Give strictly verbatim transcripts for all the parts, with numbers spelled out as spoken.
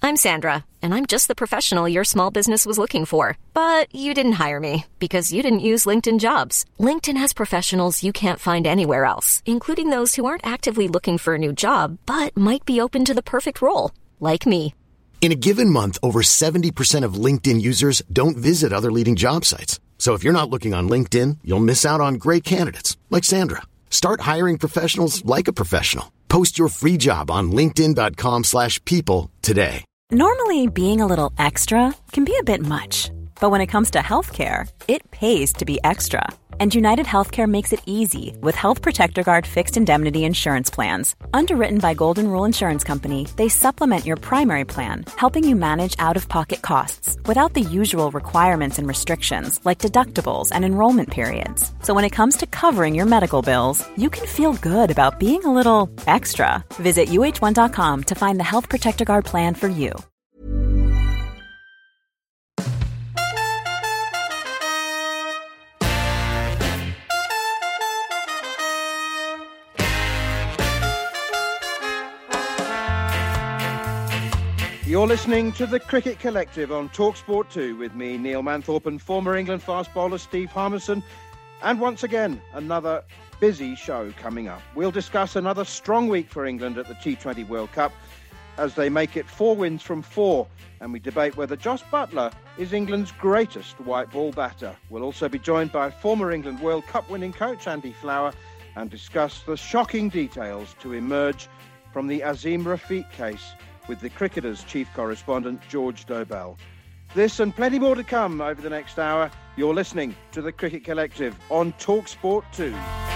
I'm Sandra, and I'm just the professional your small business was looking for. But you didn't hire me because you didn't use LinkedIn Jobs. LinkedIn has professionals you can't find anywhere else, including those who aren't actively looking for a new job, but might be open to the perfect role, like me. In a given month, over seventy percent of LinkedIn users don't visit other leading job sites. So if you're not looking on LinkedIn, you'll miss out on great candidates like Sandra. Start hiring professionals like a professional. Post your free job on linkedin.com slash people today. Normally, being a little extra can be a bit much. But when it comes to healthcare, it pays to be extra. And United Healthcare makes it easy with Health Protector Guard fixed indemnity insurance plans. Underwritten by Golden Rule Insurance Company, they supplement your primary plan, helping you manage out-of-pocket costs without the usual requirements and restrictions like deductibles and enrollment periods. So when it comes to covering your medical bills, you can feel good about being a little extra. Visit U H one dot com to find the Health Protector Guard plan for you. You're listening to the Cricket Collective on TalkSport two with me, Neil Manthorpe, and former England fast bowler Steve Harmison. And once again, another busy show coming up. We'll discuss another strong week for England at the T twenty World Cup as they make it four wins from four. And we debate whether Jos Buttler is England's greatest white ball batter. We'll also be joined by former England World Cup winning coach Andy Flower and discuss the shocking details to emerge from the Azeem Rafiq case with the Cricketer's chief correspondent, George Dobell. This and plenty more to come over the next hour. You're listening to the Cricket Collective on TalkSport two.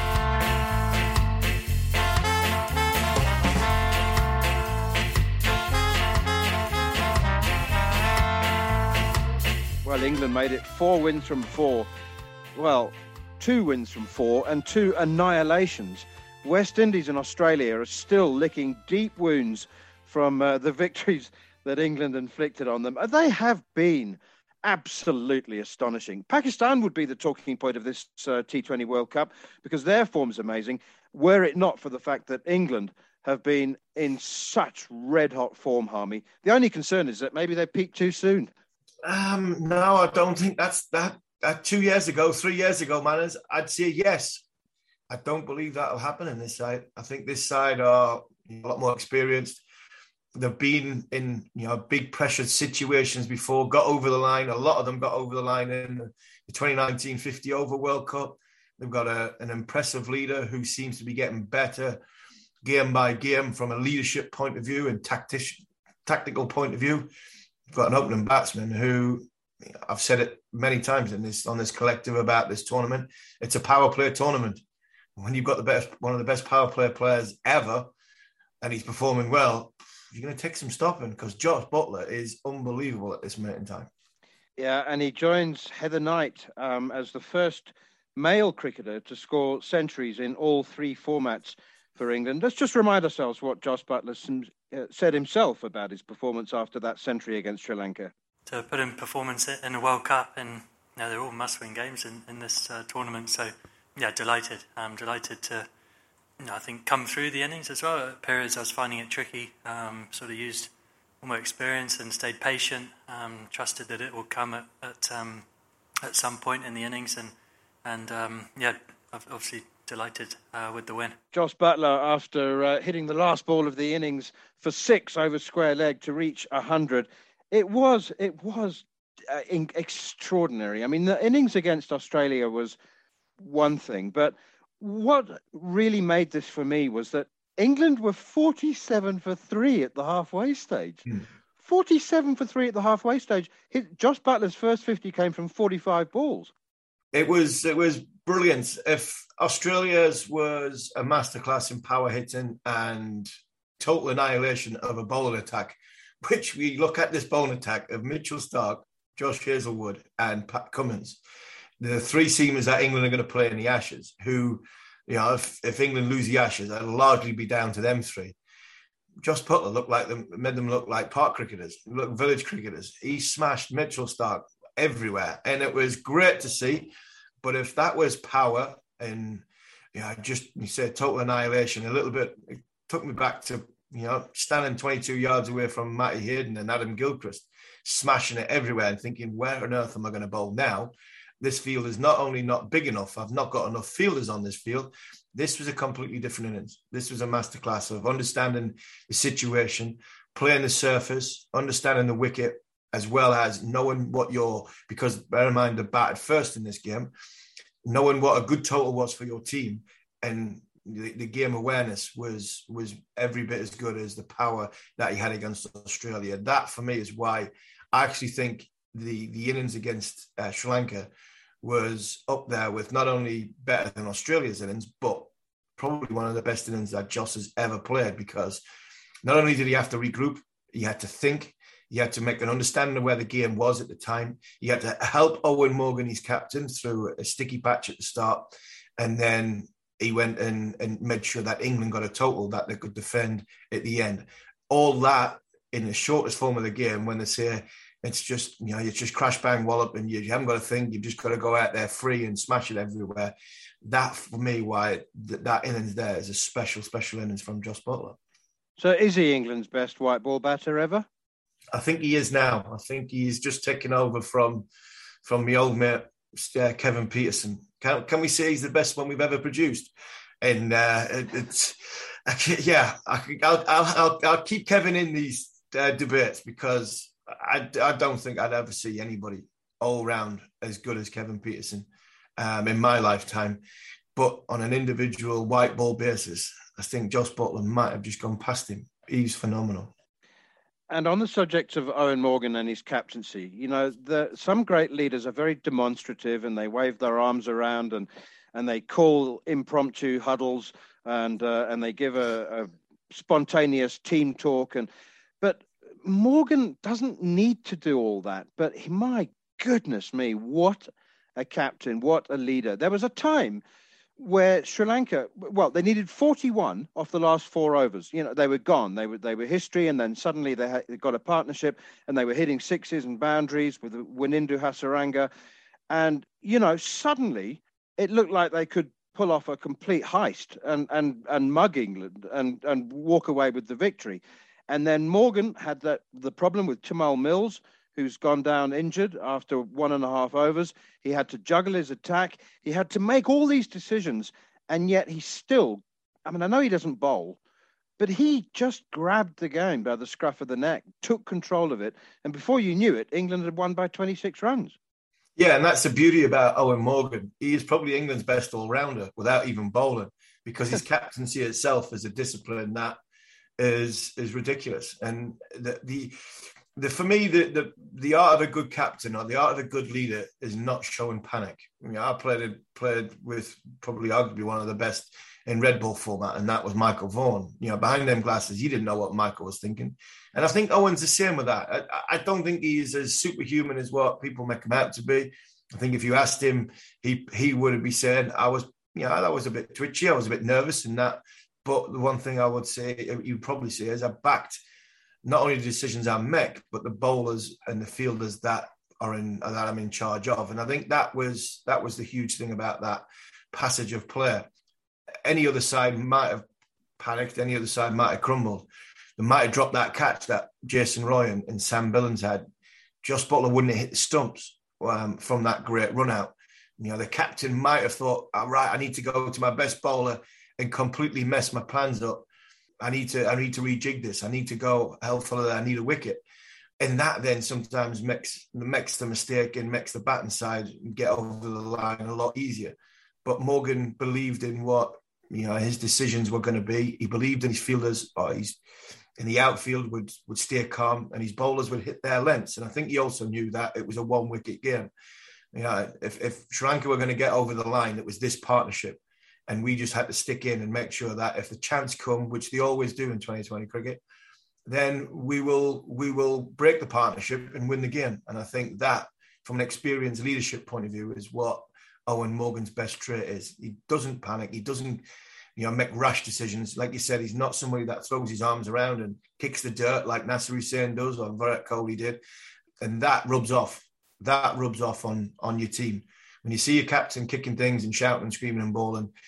Well, England made it four wins from four. Well, two wins from four and two annihilations. West Indies and Australia are still licking deep wounds from uh, the victories that England inflicted on them. They have been absolutely astonishing. Pakistan would be the talking point of this uh, T twenty World Cup because their form's amazing, were it not for the fact that England have been in such red-hot form, Harmy. The only concern is that maybe they peaked too soon. Um, no, I don't think that's that. Uh, two years ago, three years ago, Manners, I'd say yes. I don't believe that'll happen in this side. I think this side are a lot more experienced. They've been in, you know, big pressured situations before, got over the line. A lot of them got over the line in the twenty nineteen fifty over World Cup. They've got a, an impressive leader who seems to be getting better game by game from a leadership point of view and tactic, tactical point of view. They've got an opening batsman who, I've said it many times in this on this collective about this tournament, it's a power play tournament. When you've got the best, one of the best power play players ever, and he's performing well, you're going to take some stopping because Jos Buttler is unbelievable at this moment in time. Yeah, and he joins Heather Knight um, as the first male cricketer to score centuries in all three formats for England. Let's just remind ourselves what Jos Buttler uh, said himself about his performance after that century against Sri Lanka. To put in performance in the World Cup, and you know, they're all must-win games in, in this uh, tournament. So, yeah, delighted. I'm delighted to, you know, I think, come through the innings as well. At periods I was finding it tricky, um, sort of used all my experience and stayed patient, um, trusted that it will come at at, um, at some point in the innings, and and um, yeah, obviously delighted uh, with the win. Jos Buttler, after uh, hitting the last ball of the innings for six over square leg to reach one hundred, it was it was uh, in- extraordinary. I mean, the innings against Australia was one thing, but what really made this for me was that England were forty-seven for three at the halfway stage. Mm. forty-seven for three at the halfway stage. His, Jos Buttler's first fifty came from forty-five balls. It was it was brilliant. If Australia's was a masterclass in power hitting and total annihilation of a bowling attack, which we look at this bowling attack of Mitchell Starc, Josh Hazlewood and Pat Cummins, the three seamers that England are going to play in the Ashes, who, you know, if, if England lose the Ashes, it'll largely be down to them three. Jos Buttler looked like them, made them look like park cricketers, look village cricketers. He smashed Mitchell Starc everywhere, and it was great to see. But if that was power and, you know, just, you said total annihilation, a little bit, it took me back to You know, standing twenty-two yards away from Matty Hayden and Adam Gilchrist, smashing it everywhere and thinking, where on earth am I going to bowl now? This field is not only not big enough, I've not got enough fielders on this field. This was a completely different innings. This was a masterclass of understanding the situation, playing the surface, understanding the wicket, as well as knowing what your, because bear in mind, they batted first in this game, knowing what a good total was for your team. And the, the game awareness was was every bit as good as the power that he had against Australia. That, for me, is why I actually think the, the innings against uh, Sri Lanka was up there with not only better than Australia's innings, but probably one of the best innings that Joss has ever played, because not only did he have to regroup, he had to think, he had to make an understanding of where the game was at the time. He had to help Owen Morgan, his captain, through a sticky patch at the start. And then he went and, and made sure that England got a total that they could defend at the end. All that in the shortest form of the game, when they say it's just, you know, you just crash, bang, wallop, and you, you haven't got to think, you've just got to go out there free and smash it everywhere. That, for me, why that, that innings there is a special, special innings from Jos Buttler. So is he England's best white ball batter ever? I think he is now. I think he's just taken over from from the old mate, uh, Kevin Pietersen. Can, can we say he's the best one we've ever produced? And uh, it, it's, yeah, I, I'll, I'll, I'll keep Kevin in these uh, debates, because I, I don't think I'd ever see anybody all round as good as Kevin Pietersen um, in my lifetime. But on an individual white ball basis, I think Jos Buttler might have just gone past him. He's phenomenal. And on the subject of Owen Morgan and his captaincy, you know, the, some great leaders are very demonstrative and they wave their arms around and, and they call impromptu huddles and uh, and they give a, a spontaneous team talk. And but Morgan doesn't need to do all that. But he, my goodness me, what a captain, what a leader. There was a time where Sri Lanka, well, they needed forty-one off the last four overs. You know, they were gone. They were they were history, and then suddenly they, had, they got a partnership, and they were hitting sixes and boundaries with Wanindu Hasaranga. And, you know, suddenly it looked like they could pull off a complete heist and and and mug England and, and walk away with the victory. And then Morgan had that the problem with Tamal Mills, who's gone down injured after one and a half overs. He had to juggle his attack. He had to make all these decisions. And yet he still, I mean, I know he doesn't bowl, but he just grabbed the game by the scruff of the neck, took control of it. And before you knew it, England had won by twenty-six runs. Yeah, and that's the beauty about Owen Morgan. He is probably England's best all-rounder without even bowling, because his captaincy itself is a discipline that is is ridiculous. And the the The, for me, the, the the art of a good captain or the art of a good leader is not showing panic. I mean, I played played with probably arguably one of the best in red ball format, and that was Michael Vaughan. You know, behind them glasses, you didn't know what Michael was thinking. And I think Owen's the same with that. I, I don't think he's as superhuman as what people make him out to be. I think if you asked him, he he would be saying, I was, you know, I was a bit twitchy, I was a bit nervous in that. But the one thing I would say, you'd probably say, is I backed not only the decisions I make, but the bowlers and the fielders that are in that I'm in charge of. And I think that was that was the huge thing about that passage of play. Any other side might have panicked, any other side might have crumbled. They might have dropped that catch that Jason Roy and, and Sam Billings had. Jos Buttler wouldn't have hit the stumps um, from that great run out. You know, the captain might have thought, all right, I need to go to my best bowler and completely mess my plans up. I need to I need to rejig this. I need to go hell for that. I need a wicket. And that then sometimes makes, makes the mistake and makes the batting side get over the line a lot easier. But Morgan believed in what, you know, his decisions were going to be. He believed in his fielders, or he's in the outfield would, would stay calm, and his bowlers would hit their lengths. And I think he also knew that it was a one-wicket game. You know, if, if Sri Lanka were going to get over the line, it was this partnership. And we just had to stick in and make sure that if the chance come, which they always do in twenty twenty cricket, then we will we will break the partnership and win the game. And I think that, from an experienced leadership point of view, is what Owen Morgan's best trait is. He doesn't panic. He doesn't, you know, make rash decisions. Like you said, he's not somebody that throws his arms around and kicks the dirt like Nasser Hussain does or Virat Kohli did. And that rubs off. That rubs off on, on your team. When you see your captain kicking things and shouting and screaming and bowling,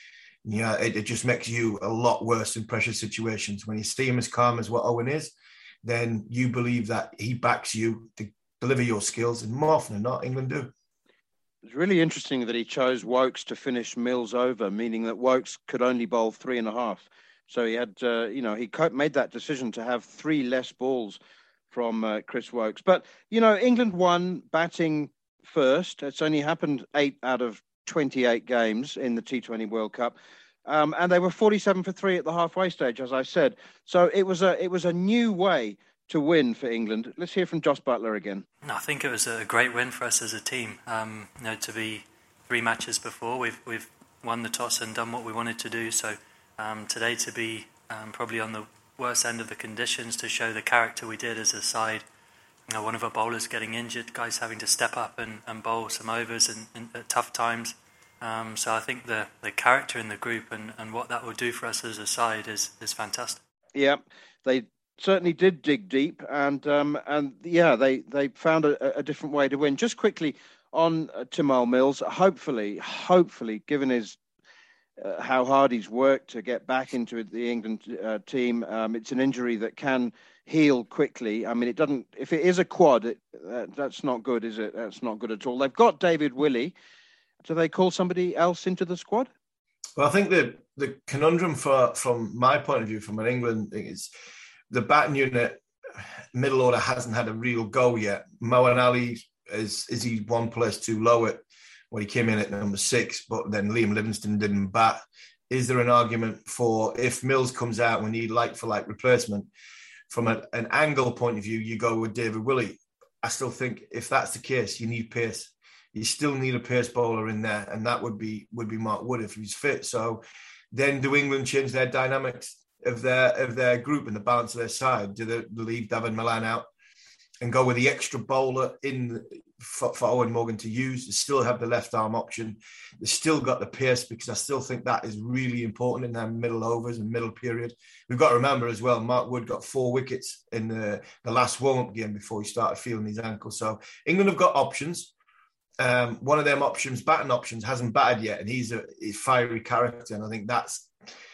yeah, it, it just makes you a lot worse in pressure situations. When you see him as calm as what Owen is, then you believe that he backs you to deliver your skills, and more often than not, England do. It's really interesting that he chose Woakes to finish Mills over, meaning that Woakes could only bowl three and a half. So he had, uh, you know, he made that decision to have three less balls from uh, Chris Woakes. But, you know, England won batting first. It's only happened eight out of twenty-eight games in the T twenty World Cup. Um, and they were forty-seven for three at the halfway stage, as I said. So it was a it was a new way to win for England. Let's hear from Jos Buttler again. No, I think it was a great win for us as a team. Um, you know, to be three matches before, we've we've won the toss and done what we wanted to do. So um, today to be um, probably on the worst end of the conditions, to show the character we did as a side. You know, one of our bowlers getting injured, guys having to step up and, and bowl some overs in, in, at tough times. Um, so I think the, the character in the group and, and what that will do for us as a side is is fantastic. Yeah, they certainly did dig deep, and um, and yeah, they, they found a, a different way to win. Just quickly on uh, Tymal Mills, hopefully, hopefully, given his uh, how hard he's worked to get back into the England uh, team, um, it's an injury that can heal quickly. I mean, it doesn't. If it is a quad, it, uh, that's not good, is it? That's not good at all. They've got David Willey. Do they call somebody else into the squad? Well, I think the the conundrum for from my point of view, from an England thing, is the batting unit, middle order hasn't had a real go yet. Moeen Ali, is is he one place too low at when he came in at number six, but then Liam Livingstone didn't bat. Is there an argument for, if Mills comes out, we need like for like replacement? From a, an angle point of view, you go with David Willey. I still think if that's the case, you need pace. You still need a pace bowler in there, and that would be would be Mark Wood if he's fit. So then do England change their dynamics of their of their group and the balance of their side? Do they leave David Milan out and go with the extra bowler in for, for Owen Morgan to use? They still have the left arm option. They still got the pace, because I still think that is really important in their middle overs and middle period. We've got to remember as well, Mark Wood got four wickets in the, the last warm-up game before he started feeling his ankle. So England have got options. Um, one of them options, batting options, hasn't batted yet, and he's a he's fiery character, and I think that's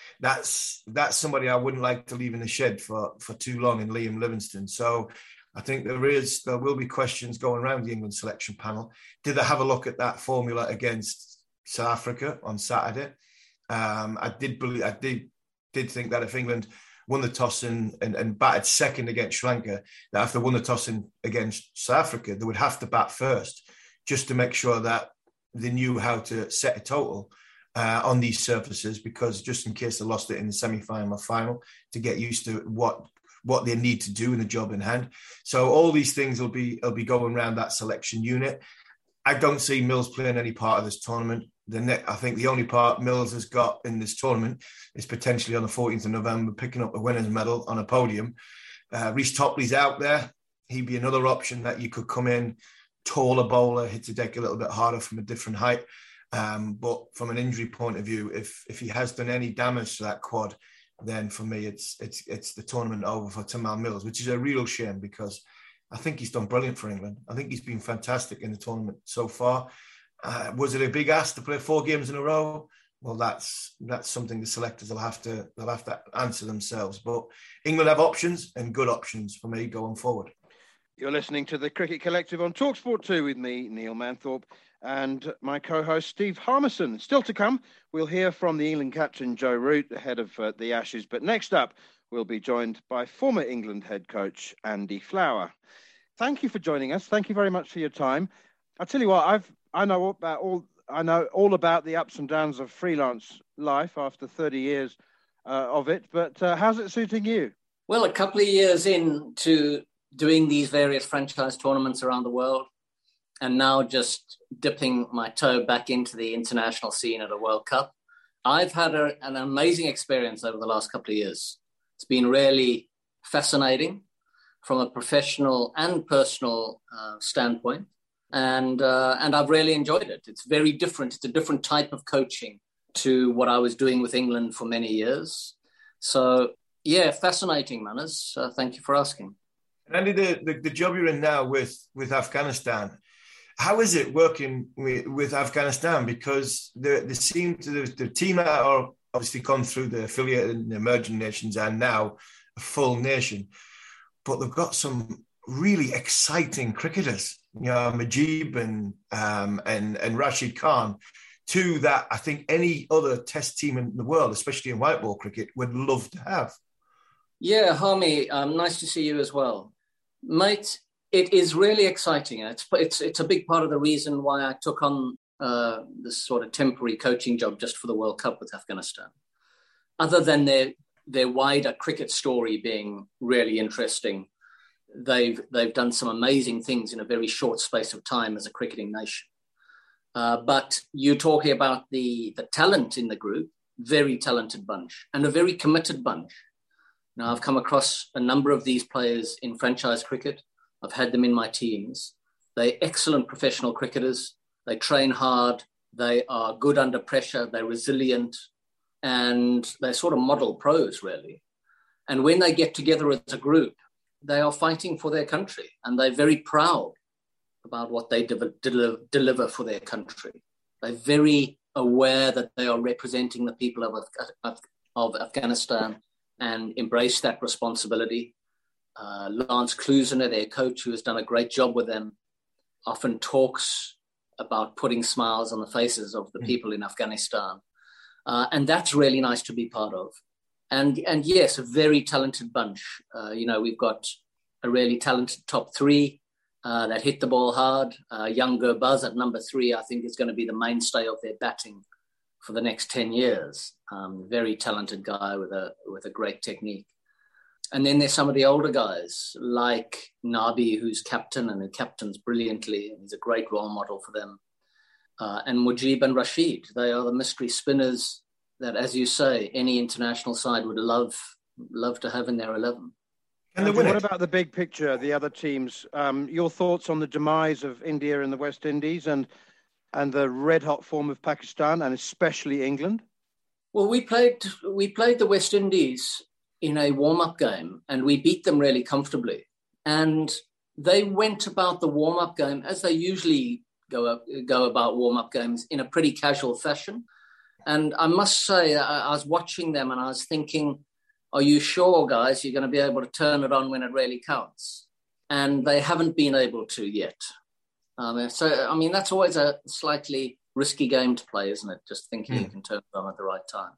that's that's somebody I wouldn't like to leave in the shed for for too long in Liam Livingstone. So I think there is there will be questions going around the England selection panel. Did they have a look at that formula against South Africa on Saturday? Um, I did believe I did did think that if England won the toss and, and, and batted second against Sri Lanka, that if they won the toss in, against South Africa, they would have to bat first, just to make sure that they knew how to set a total uh, on these surfaces, because just in case they lost it in the semi-final or final, to get used to what what they need to do in the job in hand. So all these things will be will be going around that selection unit. I don't see Mills playing any part of this tournament. The net, I think the only part Mills has got in this tournament is potentially on the fourteenth of November, picking up the winner's medal on a podium. Uh, Reece Topley's out there. He'd be another option that you could come in, taller bowler, hits the deck a little bit harder from a different height. Um, but from an injury point of view, if if he has done any damage to that quad, then for me it's it's it's the tournament over for Tymal Mills, which is a real shame, because I think he's done brilliant for England. I think he's been fantastic in the tournament so far. Uh, was it a big ask to play four games in a row? Well, that's that's something the selectors will have to they'll have to answer themselves. But England have options, and good options for me going forward. You're listening to the Cricket Collective on TalkSport two with me, Neil Manthorpe, and my co-host Steve Harmison. Still to come, we'll hear from the England captain Joe Root ahead of uh, the Ashes. But next up, we'll be joined by former England head coach Andy Flower. Thank you for joining us. Thank you very much for your time. I'll tell you what, I've I know about all I know all about the ups and downs of freelance life after thirty years uh, of it. But uh, how's it suiting you? Well, a couple of years into doing these various franchise tournaments around the world, and now just dipping my toe back into the international scene at a World Cup, I've had a, an amazing experience over the last couple of years. It's been really fascinating from a professional and personal uh, standpoint. And uh, and I've really enjoyed it. It's very different. It's a different type of coaching to what I was doing with England for many years. So, yeah, fascinating, Manners. Uh, thank you for asking. And Andy, the, the, the job you're in now with, with Afghanistan, how is it working with, with Afghanistan? Because the, the, seem to, the, the team that are obviously gone through the affiliated and emerging nations and now a full nation. But they've got some really exciting cricketers, you know, Mujeeb and um, and and Rashid Khan, two that I think any other Test team in the world, especially in white ball cricket, would love to have. Yeah, Harmy, um, nice to see you as well, mate. It is really exciting. It's it's it's a big part of the reason why I took on uh, this sort of temporary coaching job just for the World Cup with Afghanistan. Other than their their wider cricket story being really interesting, they've they've done some amazing things in a very short space of time as a cricketing nation. Uh, but you're talking about the the talent in the group, very talented bunch and a very committed bunch. Now, I've come across a number of these players in franchise cricket. I've had them in my teams. They're excellent professional cricketers. They train hard. They are good under pressure. They're resilient. And they're sort of model pros, really. And when they get together as a group, they are fighting for their country. And they're very proud about what they de- de- deliver for their country. They're very aware that they are representing the people of, of, of Afghanistan and embrace that responsibility. Uh, Lance Klusener, their coach, who has done a great job with them, often talks about putting smiles on the faces of the mm. people in Afghanistan. Uh, and that's really nice to be part of. And, and yes, a very talented bunch. Uh, you know, we've got a really talented top three uh, that hit the ball hard. Uh, young Gurbaz at number three, I think, is going to be the mainstay of their batting for the next ten years. Um, very talented guy with a with a great technique. And then there's some of the older guys like Nabi, who's captain and who captains brilliantly. And he's a great role model for them. Uh, and Mujeeb and Rashid, they are the mystery spinners that, as you say, any international side would love love to have in their eleven. And what it? about the big picture, the other teams? Um, your thoughts on the demise of India and the West Indies and and the red-hot form of Pakistan and especially England? Well, we played we played the West Indies in a warm-up game and we beat them really comfortably. And they went about the warm-up game as they usually go up, go about warm-up games in a pretty casual fashion. And I must say, I, I was watching them and I was thinking, are you sure, guys, you're going to be able to turn it on when it really counts? And they haven't been able to yet. Um, so, I mean, that's always a slightly risky game to play, isn't it? Just thinking mm. you can turn it on at the right time.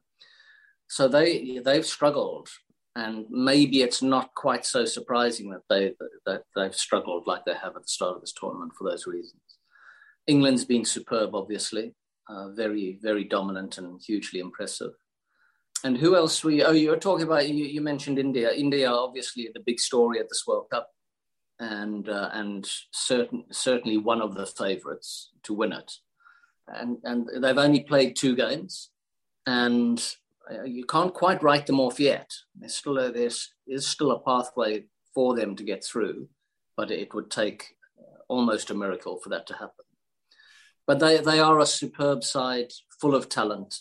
So they, they've struggled. And maybe it's not quite so surprising that, they, that they've struggled like they have at the start of this tournament for those reasons. England's been superb, obviously. Uh, very, very dominant and hugely impressive. And who else were you? Oh, you were talking about, you, you mentioned India. India, obviously, the big story at this World Cup. And uh, and certain, certainly one of the favourites to win it. And and they've only played two games, and you can't quite write them off yet. There's still a, there's is still a pathway for them to get through, but it would take almost a miracle for that to happen. But they they are a superb side, full of talent,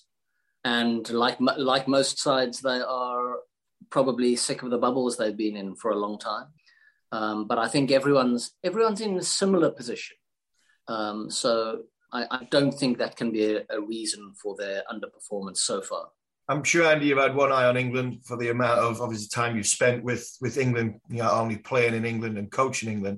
and like like most sides, they are probably sick of the bubbles they've been in for a long time. Um, but I think everyone's everyone's in a similar position. Um, so I, I don't think that can be a, a reason for their underperformance so far. I'm sure, Andy, you've had one eye on England for the amount of obviously time you've spent with, with England, you know, only playing in England and coaching England.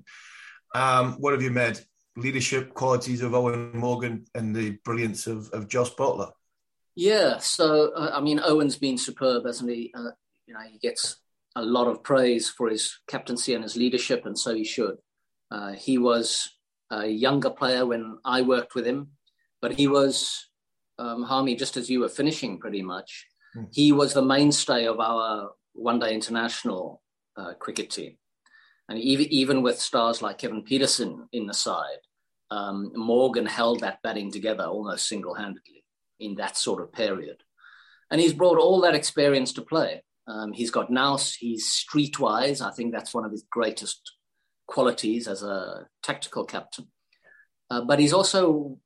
Um, what have you made? Leadership qualities of Eoin Morgan and the brilliance of, of Jos Buttler. Yeah, so, uh, I mean, Owen's been superb, hasn't he? Uh, you know, he gets a lot of praise for his captaincy and his leadership, and so he should. Uh, he was a younger player when I worked with him, but he was, um, Harmy, just as you were finishing pretty much, mm. he was the mainstay of our one-day international uh, cricket team. And even, even with stars like Kevin Peterson in the side, um, Morgan held that batting together almost single-handedly in that sort of period. And he's brought all that experience to play. Um, he's got nous, he's streetwise. I think that's one of his greatest qualities as a tactical captain. Uh, but he's also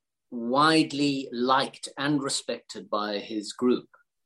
widely liked and respected by his group.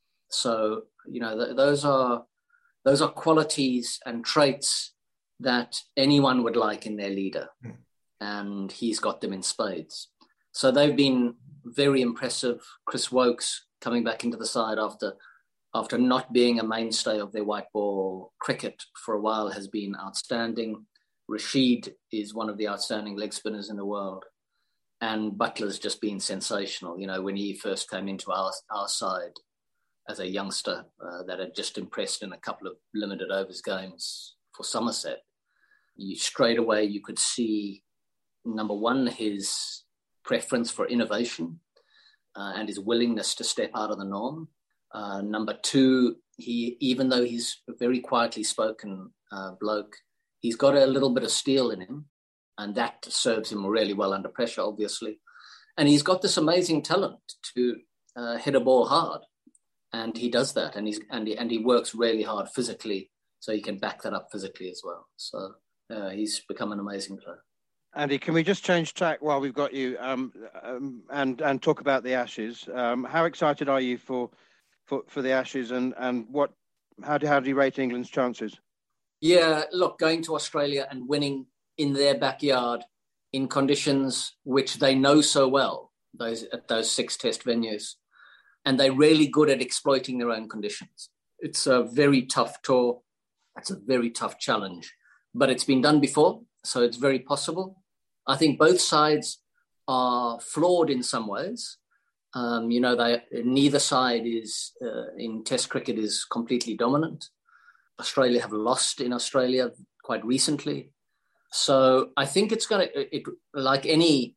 So, you know, th- those are those are qualities and traits that anyone would like in their leader. Mm. And he's got them in spades. So they've been very impressive. Chris Wokes coming back into the side after after not being a mainstay of their white ball cricket for a while, has been outstanding. Rashid is one of the outstanding leg spinners in the world. And Buttler's just been sensational. You know, when he first came into our, our side as a youngster uh, that had just impressed in a couple of limited overs games for Somerset, you, straight away you could see, number one, his preference for innovation uh, and his willingness to step out of the norm. Uh, number two, he, even though he's a very quietly spoken uh, bloke, he's got a little bit of steel in him, and that serves him really well under pressure, obviously. And he's got this amazing talent to uh, hit a ball hard, and he does that, and he's and he, and he works really hard physically, so he can back that up physically as well. So uh, he's become an amazing player. Andy, can we just change track while we've got you um, um, and and talk about the Ashes? Um, how excited are you for for, for the Ashes, and and what how do how do you rate England's chances? Yeah, look, going to Australia and winning in their backyard in conditions which they know so well, those at those six test venues, and they're really good at exploiting their own conditions. It's a very tough tour. It's a very tough challenge, but it's been done before, so it's very possible. I think both sides are flawed in some ways. Um, you know, they, neither side is uh, in Test cricket is completely dominant. Australia have lost in Australia quite recently. So I think it's going to, it, like any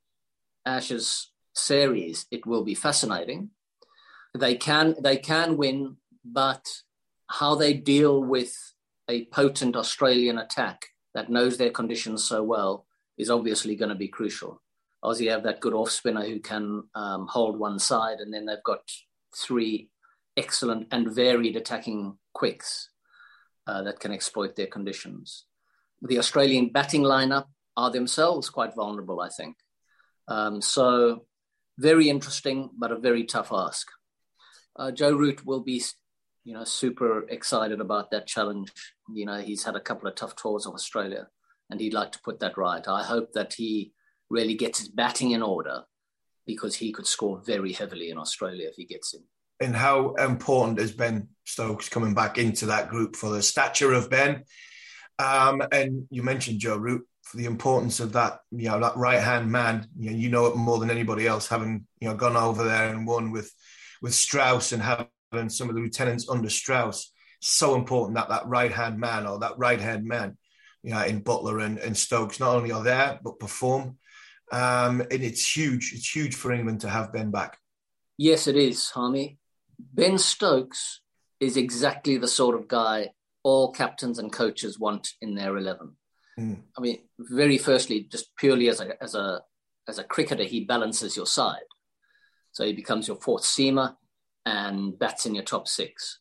Ashes series, it will be fascinating. They can, they can win, but how they deal with a potent Australian attack that knows their conditions so well is obviously going to be crucial. Aussie have that good off spinner who can um, hold one side, and then they've got three excellent and varied attacking quicks uh, that can exploit their conditions. The Australian batting lineup are themselves quite vulnerable, I think. Um, so very interesting, but a very tough ask. Uh, Joe Root will be, you know, super excited about that challenge. You know, he's had a couple of tough tours of Australia, and he'd like to put that right. I hope that he really gets his batting in order, because he could score very heavily in Australia if he gets in. And how important is Ben Stokes coming back into that group for the stature of Ben? Um, and you mentioned Joe Root, for the importance of that, you know, that right-hand man. You know, you know it more than anybody else, having, you know, gone over there and won with, with Strauss and having some of the lieutenants under Strauss. So important that that right-hand man or that right-hand man, you know, in Buttler and, and Stokes, not only are there, but perform. Um, and it's huge. It's huge for England to have Ben back. Yes, it is, Harmy. Ben Stokes is exactly the sort of guy all captains and coaches want in their eleven. Mm. I mean, very firstly, just purely as a as a as a cricketer, he balances your side. So he becomes your fourth seamer and bats in your top six.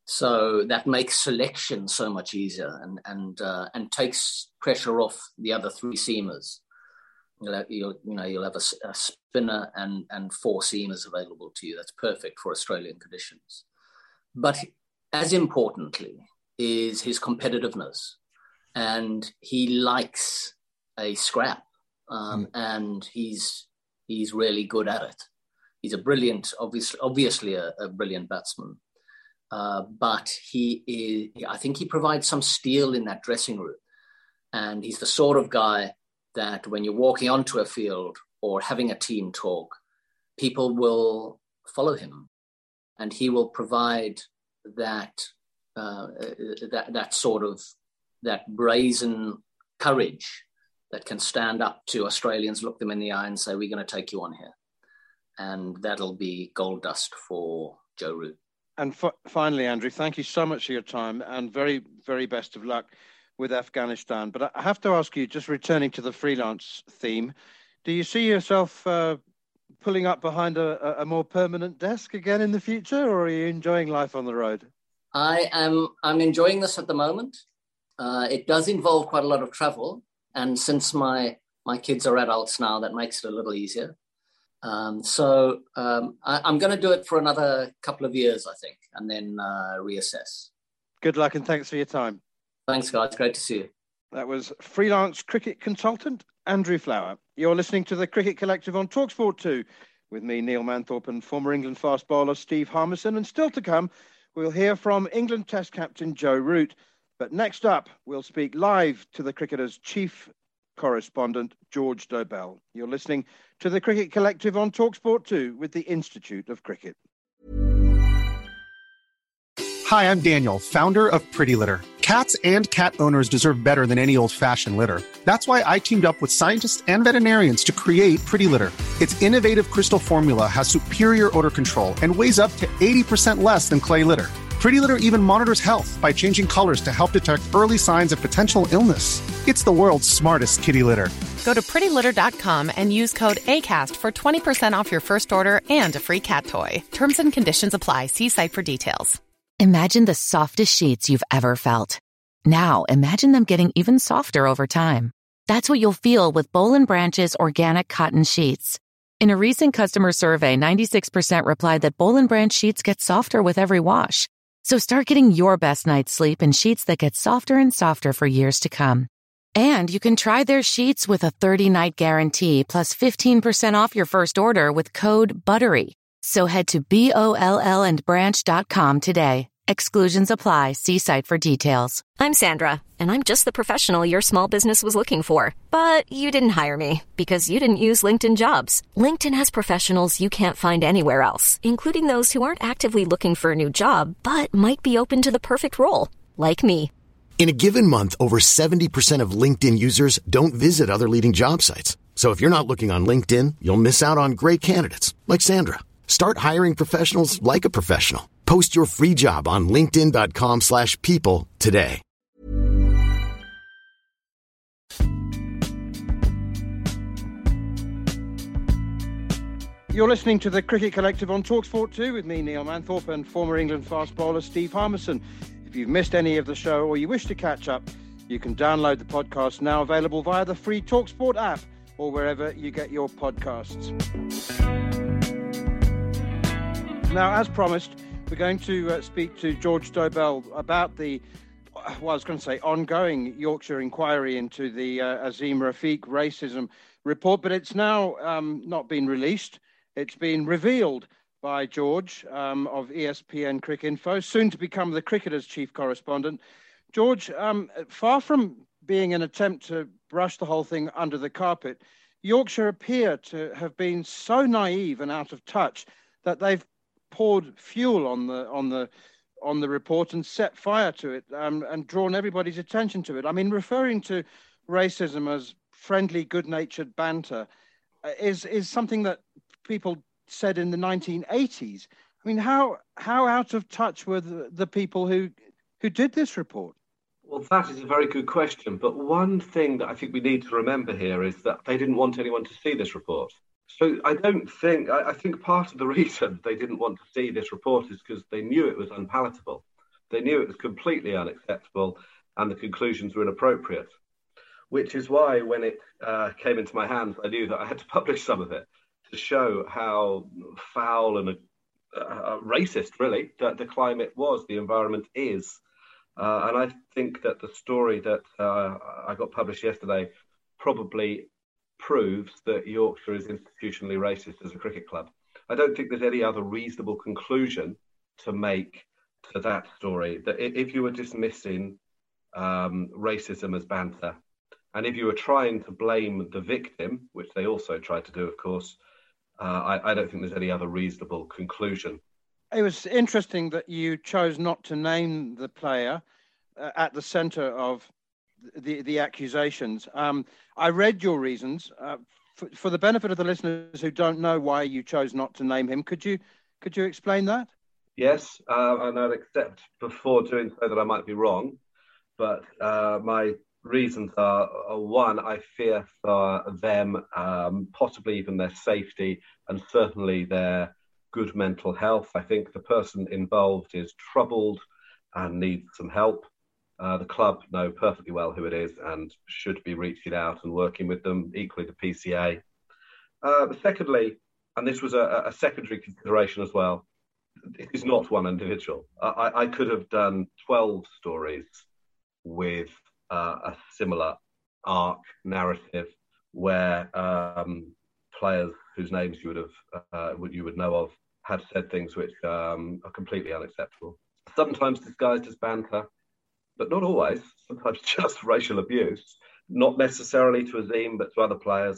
So that makes selection so much easier and and uh, and takes pressure off the other three seamers. You'll have, you'll, you know, you'll have a, a spinner and, and four seamers available to you. That's perfect for Australian conditions. But as importantly is his competitiveness. And he likes a scrap. Um, mm. And he's he's really good at it. He's a brilliant, obviously, obviously a, a brilliant batsman. Uh, but he is, I think he provides some steel in that dressing room. And he's the sort of guy that when you're walking onto a field or having a team talk, people will follow him, and he will provide that uh, that that sort of that brazen courage that can stand up to Australians, look them in the eye, and say, "We're going to take you on here," and that'll be gold dust for Joe Root. And f- finally, Andrew, thank you so much for your time, and very, very best of luck with Afghanistan. But I have to ask you, just returning to the freelance theme, do you see yourself uh, pulling up behind a, a more permanent desk again in the future, or are you enjoying life on the road? I am I'm enjoying this at the moment. Uh, it does involve quite a lot of travel, and since my my kids are adults now, that makes it a little easier. Um, so um, I, I'm going to do it for another couple of years, I think, and then uh, reassess. Good luck, and thanks for your time. Thanks, guys. Great to see you. That was freelance cricket consultant Andrew Flower. You're listening to the Cricket Collective on TalkSport two with me, Neil Manthorpe, and former England fast bowler Steve Harmison. And still to come, we'll hear from England Test captain Joe Root. But next up, we'll speak live to the cricketers' chief correspondent, George Dobell. You're listening to the Cricket Collective on TalkSport two with the Institute of Cricket. Hi, I'm Daniel, founder of Pretty Litter. Cats and cat owners deserve better than any old-fashioned litter. That's why I teamed up with scientists and veterinarians to create Pretty Litter. Its innovative crystal formula has superior odor control and weighs up to eighty percent less than clay litter. Pretty Litter even monitors health by changing colors to help detect early signs of potential illness. It's the world's smartest kitty litter. Go to pretty litter dot com and use code ACAST for twenty percent off your first order and a free cat toy. Terms and conditions apply. See site for details. Imagine the softest sheets you've ever felt. Now imagine them getting even softer over time. That's what you'll feel with Boll and Branch's organic cotton sheets. In a recent customer survey, ninety-six percent replied that Boll and Branch sheets get softer with every wash. So start getting your best night's sleep in sheets that get softer and softer for years to come. And you can try their sheets with a thirty-night guarantee plus fifteen percent off your first order with code BUTTERY. So head to B O L L and branch dot com today. Exclusions apply. See site for details. I'm Sandra, and I'm just the professional your small business was looking for. But you didn't hire me because you didn't use LinkedIn Jobs. LinkedIn has professionals you can't find anywhere else, including those who aren't actively looking for a new job, but might be open to the perfect role, like me. In a given month, over seventy percent of LinkedIn users don't visit other leading job sites. So if you're not looking on LinkedIn, you'll miss out on great candidates like Sandra. Start hiring professionals like a professional. Post your free job on linkedin dot com slash people today. You're listening to the Cricket Collective on TalkSport two with me, Neil Manthorpe, and former England fast bowler Steve Harmison. If you've missed any of the show or you wish to catch up, you can download the podcast now available via the free TalkSport app or wherever you get your podcasts. Now, as promised, we're going to uh, speak to George Dobell about the, well, I was going to say, ongoing Yorkshire inquiry into the uh, Azeem Rafiq racism report, but it's now um, not been released. It's been revealed by George um, of E S P N Cricinfo, soon to become the cricketer's chief correspondent. George, um, far from being an attempt to brush the whole thing under the carpet, Yorkshire appear to have been so naive and out of touch that they've poured fuel on the on the on the report and set fire to it um, and drawn everybody's attention to it. I mean, referring to racism as friendly, good-natured banter is is something that people said in the nineteen eighties. I mean, how how out of touch were the, the people who who did this report? Well, that is a very good question. But one thing that I think we need to remember here is that they didn't want anyone to see this report. So I don't think, I, I think part of the reason they didn't want to see this report is because they knew it was unpalatable. They knew it was completely unacceptable and the conclusions were inappropriate, which is why when it uh, came into my hands, I knew that I had to publish some of it to show how foul and uh, uh, racist, really, that the climate was, the environment is. Uh, and I think that the story that uh, I got published yesterday probably proves that Yorkshire is institutionally racist as a cricket club. I don't think there's any other reasonable conclusion to make to that story. That if you were dismissing um, racism as banter, and if you were trying to blame the victim, which they also tried to do, of course, uh, I, I don't think there's any other reasonable conclusion. It was interesting that you chose not to name the player uh, at the centre of the the accusations. Um, I read your reasons. Uh, for, for the benefit of the listeners who don't know why you chose not to name him, could you could you explain that? Yes, uh, and I'd accept before doing so that I might be wrong, but uh, my reasons are, are one, I fear for them, um, possibly even their safety, and certainly their good mental health. I think the person involved is troubled and needs some help. Uh, the club know perfectly well who it is and should be reaching out and working with them, equally the P C A. Uh, secondly, and this was a, a secondary consideration as well, it is not one individual. I, I could have done twelve stories with uh, a similar arc narrative where um, players whose names you would have, uh, you would know of, had said things which um, are completely unacceptable. Sometimes disguised as banter, but not always. Sometimes just racial abuse, not necessarily to Azeem, but to other players.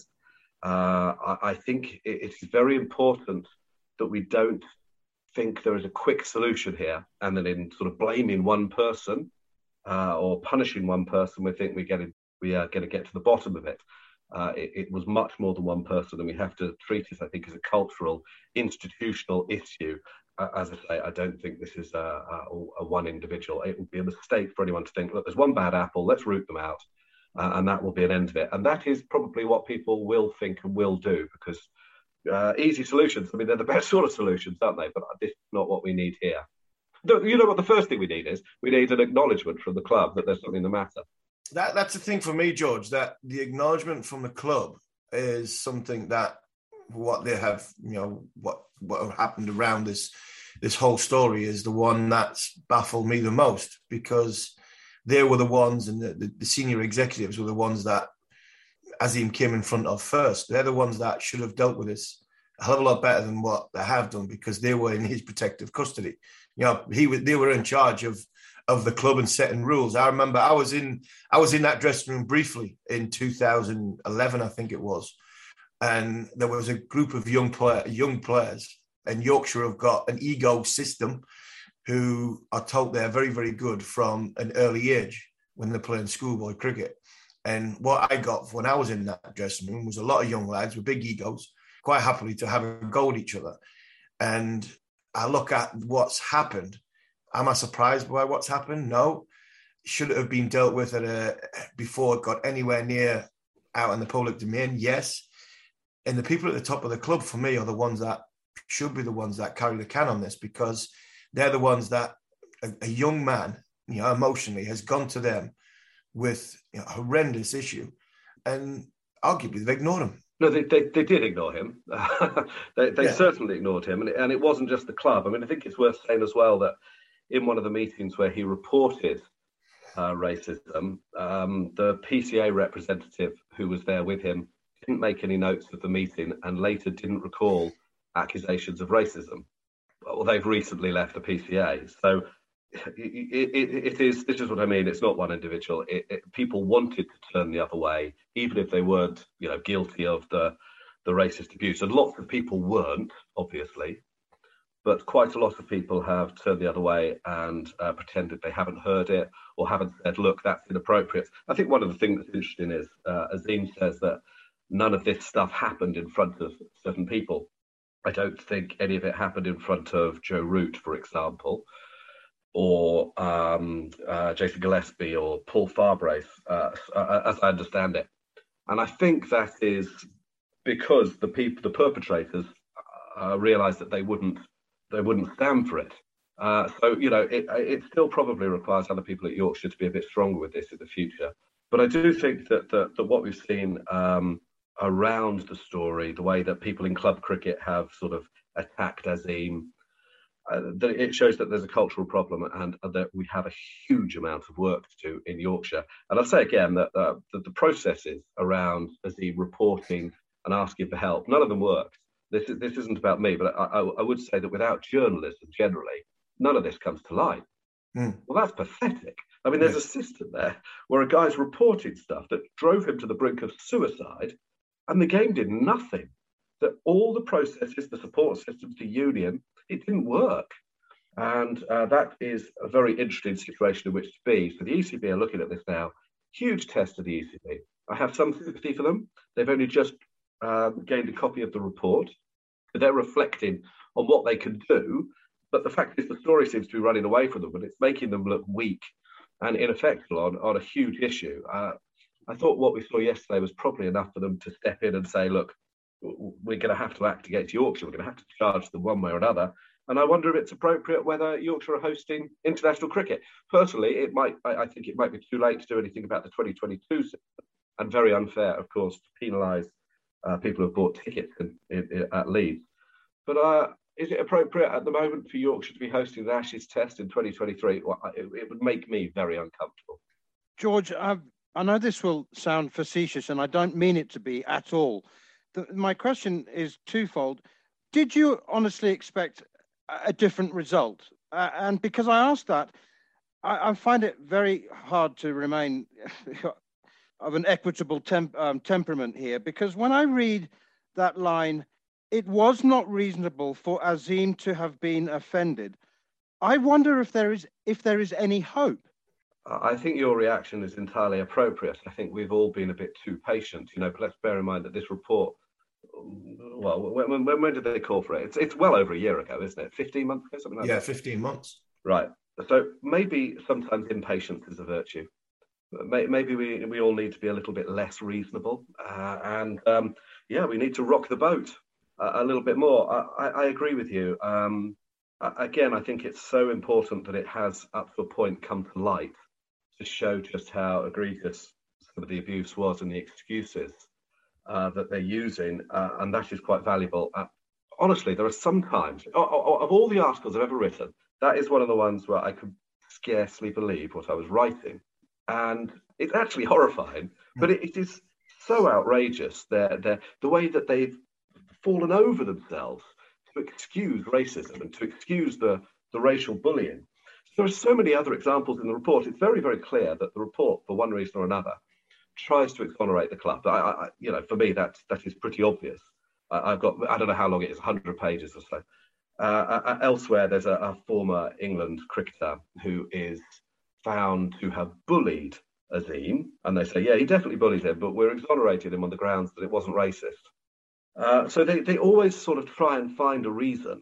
Uh, I, I think it, it's very important that we don't think there is a quick solution here, and then in sort of blaming one person uh, or punishing one person, we think we get it, we are going to get to the bottom of it. Uh, it. It was much more than one person, and we have to treat it, I think, as a cultural, institutional issue. Uh, as I say, I don't think this is a, a, a one individual. It would be a mistake for anyone to think, look, there's one bad apple, let's root them out, uh, and that will be an end of it. And that is probably what people will think and will do, because uh, easy solutions, I mean, they're the best sort of solutions, aren't they? But this is not what we need here. You know what the first thing we need is? We need an acknowledgement from the club that there's something the matter. That that's the thing for me, George, that the acknowledgement from the club is something that what they have, you know, what what happened around this this whole story is the one that's baffled me the most, because they were the ones, and the, the, the senior executives were the ones that Azeem came in front of first. They're the ones that should have dealt with this a hell of a lot better than what they have done, because they were in his protective custody. You know, he was, they were in charge of of the club and setting rules. I remember I was in I was in that dressing room briefly in two thousand eleven, I think it was, and there was a group of young player, young players, and Yorkshire have got an ego system who are told they're very, very good from an early age when they're playing schoolboy cricket. And what I got when I was in that dressing room was a lot of young lads with big egos, quite happily to have a go at each other. And I look at what's happened. Am I surprised by what's happened? No. Should it have been dealt with at a, before it got anywhere near out in the public domain? Yes. And the people at the top of the club, for me, are the ones that should be the ones that carry the can on this, because they're the ones that a, a young man, you know, emotionally has gone to them with, you know, a horrendous issue, and arguably they've ignored him. No, they they, they did ignore him. they they yeah. certainly ignored him, and it, and it wasn't just the club. I mean, I think it's worth saying as well that in one of the meetings where he reported uh, racism, um, the P C A representative who was there with him didn't make any notes of the meeting, and later didn't recall accusations of racism. Well, they've recently left the P C A, so it, it, it is. This is what I mean. It's not one individual. It, it, people wanted to turn the other way, even if they weren't, you know, guilty of the the racist abuse. And lots of people weren't, obviously, but quite a lot of people have turned the other way and uh, pretended they haven't heard it or haven't said, "Look, that's inappropriate." I think one of the things that's interesting is uh, Azeem says that none of this stuff happened in front of certain people. I don't think any of it happened in front of Joe Root, for example, or um, uh, Jason Gillespie or Paul Farbrace, uh, as I understand it. And I think that is because the people, the perpetrators, uh, realised that they wouldn't, they wouldn't stand for it. Uh, so, you know, it, it still probably requires other people at Yorkshire to be a bit stronger with this in the future. But I do think that that, that what we've seen um, around the story, the way that people in club cricket have sort of attacked Azeem, uh, that it shows that there's a cultural problem, and, and that we have a huge amount of work to do in Yorkshire. And I'll say again that, uh, that the processes around Azeem reporting and asking for help, none of them worked. This is, this isn't about me, but I, I, I would say that without journalism generally, none of this comes to light. Mm. Well, that's pathetic. I mean, there's yeah. a system there where a guy's reporting stuff that drove him to the brink of suicide, and the game did nothing. That all the processes, the support systems, the union, it didn't work. And uh, that is a very interesting situation in which to be. So the E C B are looking at this now. Huge test of the E C B. I have some sympathy for them. They've only just uh, gained a copy of the report. They're reflecting on what they can do. But the fact is the story seems to be running away from them, and it's making them look weak and ineffectual on, on a huge issue. Uh, I thought what we saw yesterday was probably enough for them to step in and say, look, we're going to have to act against Yorkshire. We're going to have to charge them one way or another. And I wonder if it's appropriate whether Yorkshire are hosting international cricket. Personally, it might. I, I think it might be too late to do anything about the twenty twenty-two system, and very unfair, of course, to penalise uh, people who have bought tickets in, in, in, at Leeds. But uh, is it appropriate at the moment for Yorkshire to be hosting the Ashes Test in twenty twenty-three? Well, it, it would make me very uncomfortable. George, I've, I know this will sound facetious, and I don't mean it to be at all. the, my question is twofold. Did you honestly expect a different result? Uh, and because I asked that, I, I find it very hard to remain of an equitable temp, um, temperament here, because when I read that line, it was not reasonable for Azeem to have been offended. I wonder if there is if there is any hope. I think your reaction is entirely appropriate. I think we've all been a bit too patient, you know, but let's bear in mind that this report, well, when, when, when did they call for it? It's, it's well over a year ago, isn't it? fifteen months ago, something like yeah, that? Yeah, fifteen months. Right. So maybe sometimes impatience is a virtue. Maybe we, we all need to be a little bit less reasonable. Uh, and, um, yeah, we need to rock the boat a, a little bit more. I, I, I agree with you. Um, again, I think it's so important that it has, up to a point, come to light to show just how egregious some of the abuse was and the excuses uh, that they're using, uh, and that is quite valuable. Uh, honestly, there are some times, of, of all the articles I've ever written, that is one of the ones where I could scarcely believe what I was writing. And it's actually horrifying, but it, it is so outrageous, they're, they're, the way that they've fallen over themselves to excuse racism and to excuse the, the racial bullying. There are so many other examples in the report. It's very, very clear that the report, for one reason or another, tries to exonerate the club. I, I, you know, for me, that that is pretty obvious. I, I've got, I don't know how long it is, one hundred pages or so. Uh, elsewhere, there's a, a former England cricketer who is found to have bullied Azeem, and they say, yeah, he definitely bullied him, but we're exonerating him on the grounds that it wasn't racist. Uh, so they, they always sort of try and find a reason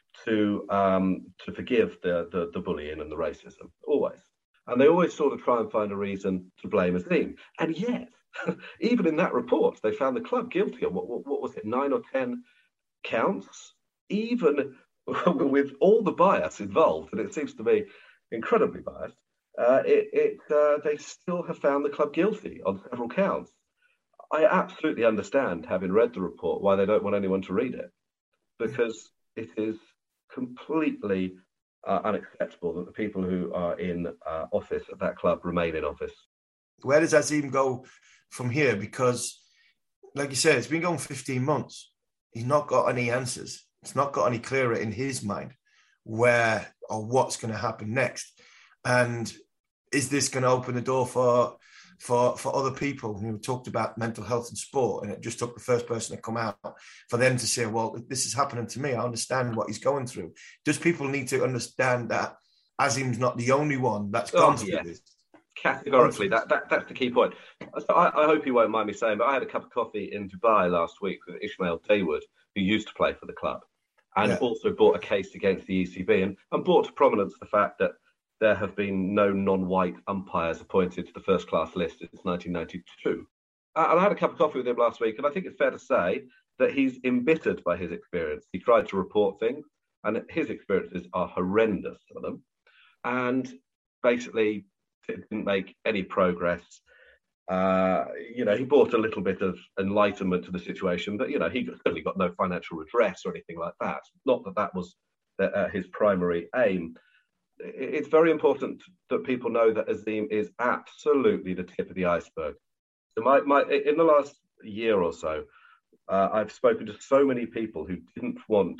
to um, to forgive the, the the bullying and the racism, always. And they always sort of try and find a reason to blame Azeem. And yet, even in that report, they found the club guilty of, what, what, what was it, nine or ten counts? Even with all the bias involved, and it seems to be incredibly biased, uh, it, it uh, they still have found the club guilty on several counts. I absolutely understand, having read the report, why they don't want anyone to read it, because it is completely uh, unacceptable that the people who are in uh, office at that club remain in office. Where does Azeem go from here? Because, like you said, it's been going fifteen months. He's not got any answers. It's not got any clearer in his mind where or what's going to happen next. And is this going to open the door for for for other people? We talked about mental health and sport, and it just took the first person to come out for them to say, well, this is happening to me. I understand what he's going through. Does people need to understand that Azeem's not the only one that's gone oh, through yes. this? Categorically, that, that that's the key point. So I, I hope you won't mind me saying, but I had a cup of coffee in Dubai last week with Ismail Daywood, who used to play for the club, and yeah. also brought a case against the E C B and, and brought to prominence the fact that there have been no non-white umpires appointed to the first-class list since nineteen ninety-two. Uh, and I had a cup of coffee with him last week, and I think it's fair to say that he's embittered by his experience. He tried to report things, and his experiences are horrendous for them. And basically, it didn't make any progress. Uh, you know, he brought a little bit of enlightenment to the situation, but, you know, he certainly got no financial redress or anything like that. Not that that was uh, his primary aim. It's very important that people know that Azeem is absolutely the tip of the iceberg. So my, my, in the last year or so, uh, I've spoken to so many people who didn't want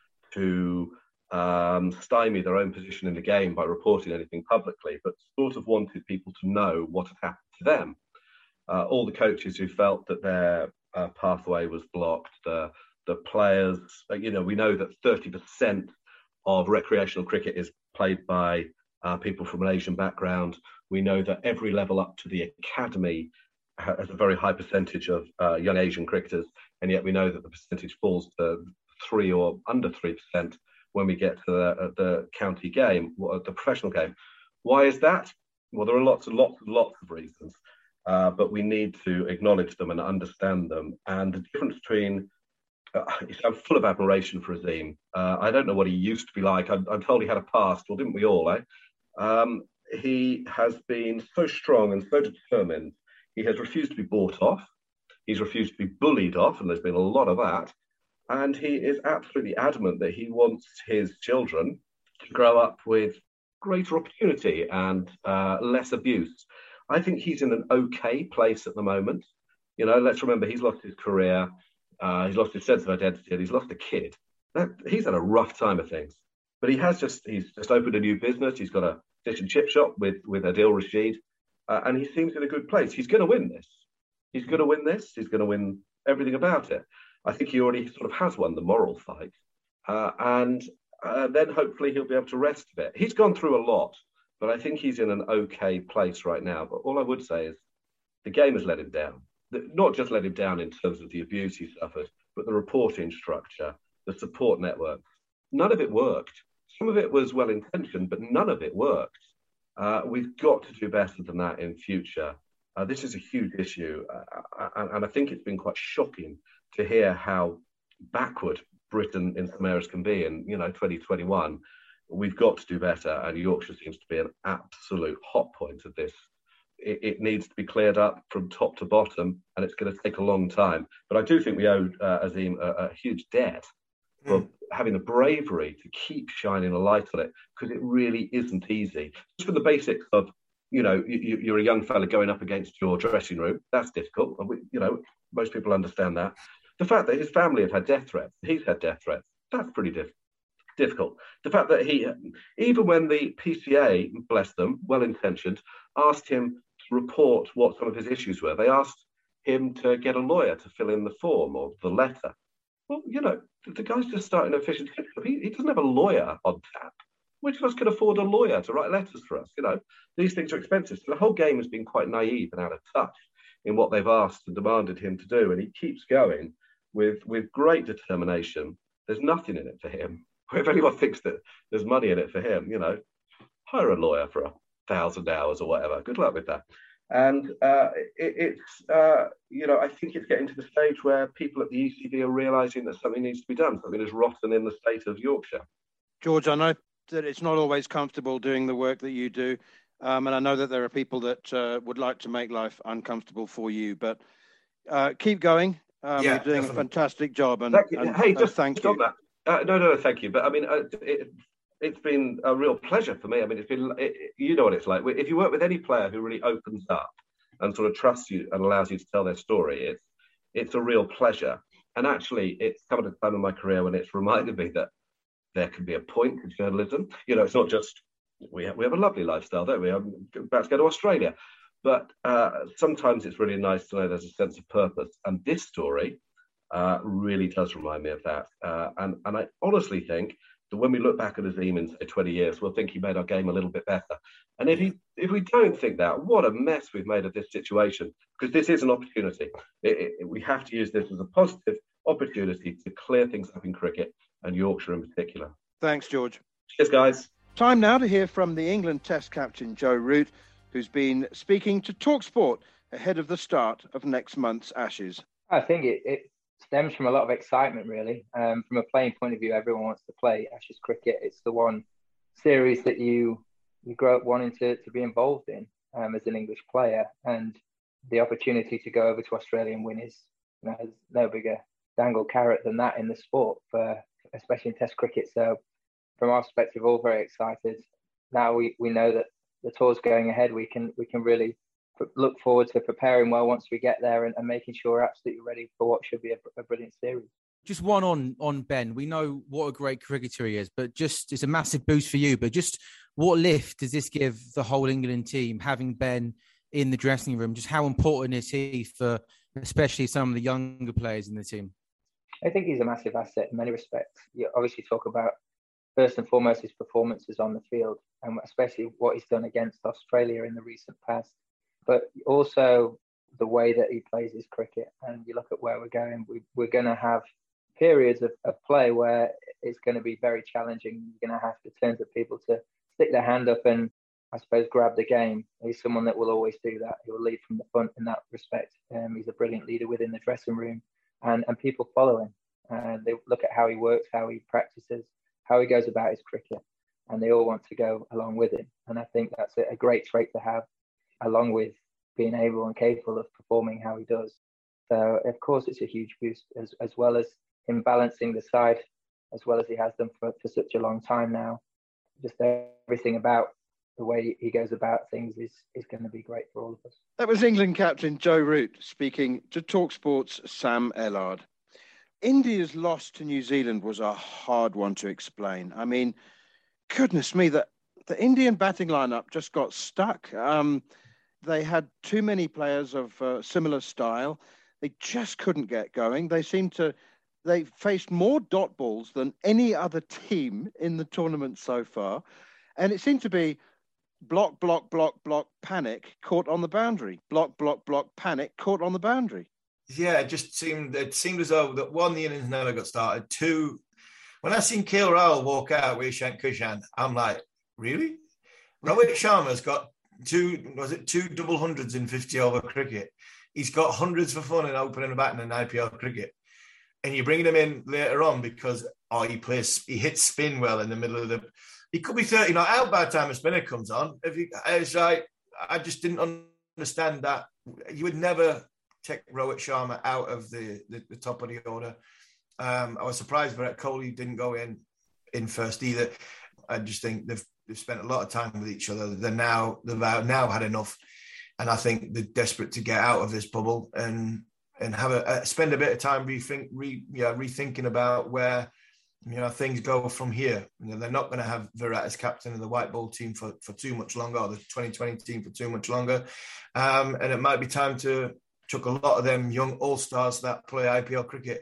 to um, stymie their own position in the game by reporting anything publicly, but sort of wanted people to know what had happened to them. Uh, all the coaches who felt that their uh, pathway was blocked, the, the players, uh, you know, we know that thirty percent of recreational cricket is played by uh, people from an Asian background. We know that every level up to the academy has a very high percentage of uh, young Asian cricketers, and yet we know that the percentage falls to three or under three percent when we get to the, the county game, the professional game. Why is that? Well, there are lots and lots and lots of reasons, uh, but we need to acknowledge them and understand them. And the difference between Uh, I'm full of admiration for Azeem. Uh, I don't know what he used to be like. I'm, I'm told he had a past. Well, didn't we all, eh? Um, he has been so strong and so determined. He has refused to be bought off. He's refused to be bullied off, and there's been a lot of that. And he is absolutely adamant that he wants his children to grow up with greater opportunity and uh, less abuse. I think he's in an okay place at the moment. You know, let's remember he's lost his career. Uh, he's lost his sense of identity, and he's lost a kid. That, he's had a rough time of things. But he has just he's just opened a new business. He's got a fish and chip shop with with Adil Rashid, uh, and he seems in a good place. He's going to win this. He's going to win this. He's going to win everything about it. I think he already sort of has won the moral fight, uh, and uh, then hopefully he'll be able to rest a bit. He's gone through a lot, but I think he's in an okay place right now. But all I would say is the game has let him down. Not just let him down in terms of the abuse he suffered, but the reporting structure, the support network. None of it worked. Some of it was well-intentioned, but none of it worked. Uh, we've got to do better than that in future. Uh, this is a huge issue, uh, and, and I think it's been quite shocking to hear how backward Britain in some areas can be. In you know twenty twenty-one, we've got to do better, and Yorkshire seems to be an absolute hot point of this. It, it needs to be cleared up from top to bottom, and it's going to take a long time. But I do think we owe uh, Azim a, a huge debt for mm. having the bravery to keep shining a light on it, because it really isn't easy. Just for the basics of, you know, you, you're a young fella going up against your dressing room. That's difficult. You know, most people understand that. The fact that his family have had death threats, he's had death threats, that's pretty diff- difficult. The fact that he, even when the P C A, bless them, well-intentioned, asked him to report what some of his issues were, they asked him to get a lawyer to fill in the form or the letter. Well, you know, the guy's just starting a fish and chip shop. He, he doesn't have a lawyer on tap. Which of us can afford a lawyer to write letters for us? You know, these things are expensive. So the whole game has been quite naive and out of touch in what they've asked and demanded him to do. And he keeps going with, with great determination. There's nothing in it for him. If anyone thinks that there's money in it for him, you know, hire a lawyer for a thousand hours or whatever. Good luck with that. And uh, it, it's, uh, you know, I think it's getting to the stage where people at the E C B are realising that something needs to be done. Something is rotten in the state of Yorkshire. George, I know that it's not always comfortable doing the work that you do. Um, and I know that there are people that uh, would like to make life uncomfortable for you, but uh, keep going. Um, yeah, you're doing definitely. a fantastic job. And, thank you. and hey, uh, just thank you. That. Uh, no, no, no, thank you. But I mean, uh, it, it's been a real pleasure for me. I mean, it's been, it, you know what it's like. If you work with any player who really opens up and sort of trusts you and allows you to tell their story, it's, it's a real pleasure. And actually, it's come at a time in my career when it's reminded me that there can be a point to journalism. You know, it's not just, we have, we have a lovely lifestyle, don't we? I'm about to go to Australia. But uh, sometimes it's really nice to know there's a sense of purpose. And this story uh, really does remind me of that. Uh, and, and I honestly think that when we look back at Azim in, say, twenty years, we'll think he made our game a little bit better. And if he, if we don't think that, what a mess we've made of this situation, because this is an opportunity. It, it, we have to use this as a positive opportunity to clear things up in cricket, and Yorkshire in particular. Thanks, George. Cheers, guys. Time now to hear from the England Test captain, Joe Root, who's been speaking to TalkSport ahead of the start of next month's Ashes. I think it, it stems from a lot of excitement, really. Um, from a playing point of view, everyone wants to play Ashes cricket. It's the one series that you you grow up wanting to, to be involved in um, as an English player. And the opportunity to go over to Australia and win is, you know, there's no bigger dangle carrot than that in the sport, for especially in Test cricket. So from our perspective, all very excited. Now we, we know that the tour's going ahead. We can we can really look forward to preparing well once we get there and, and making sure we're absolutely ready for what should be a, a brilliant series. Just one on on Ben. We know what a great cricketer he is, but just it's a massive boost for you. But just what lift does this give the whole England team, having Ben in the dressing room? Just how important is he for especially some of the younger players in the team? I think he's a massive asset in many respects. You obviously talk about, first and foremost, his performances on the field, and especially what he's done against Australia in the recent past. But also the way that he plays his cricket. And you look at where we're going, we, we're going to have periods of, of play where it's going to be very challenging. You're going to have to turn to people to stick their hand up and, I suppose, grab the game. He's someone that will always do that. He will lead from the front in that respect. Um, he's a brilliant leader within the dressing room, and, and people follow him. Uh, they look at how he works, how he practices, how he goes about his cricket, and they all want to go along with him. And I think that's a, a great trait to have, along with being able and capable of performing how he does. So, of course, it's a huge boost, as, as well as him balancing the side, as well as he has done for, for such a long time now. Just everything about the way he goes about things is, is going to be great for all of us. That was England captain Joe Root speaking to TalkSport's Sam Ellard. India's loss to New Zealand was a hard one to explain. I mean, goodness me, the, the Indian batting lineup just got stuck. Um, they had too many players of uh, similar style. They just couldn't get going. They seemed to, they faced more dot balls than any other team in the tournament so far. And it seemed to be block, block, block, block, panic, caught on the boundary. Block, block, block, panic, caught on the boundary. Yeah, it just seemed, it seemed as though that one, the innings never got started. Two, when I seen K L Rahul walk out with Ishan Kishan, I'm like, really? Rohit Sharma's got two, was it two double hundreds in fifty over cricket? He's got hundreds for fun in opening and batting in I P L cricket. And you're bringing him in later on because, oh, he plays, he hits spin well in the middle of the, he could be thirty not out by the time a spinner comes on. If you, it's like, I just didn't understand that. You would never take Rohit Sharma out of the, the, the top of the order. Um, I was surprised Virat Kohli didn't go in in first either. I just think they've they've spent a lot of time with each other. They're now they've now had enough, and I think they're desperate to get out of this bubble and and have a, a spend a bit of time rethink, re, yeah, rethinking about where you know things go from here. You know, they're not going to have Virat as captain of the white ball team for, for too much longer, or the twenty twenty team for too much longer, um, and it might be time to chuck a lot of them young all stars that play I P L cricket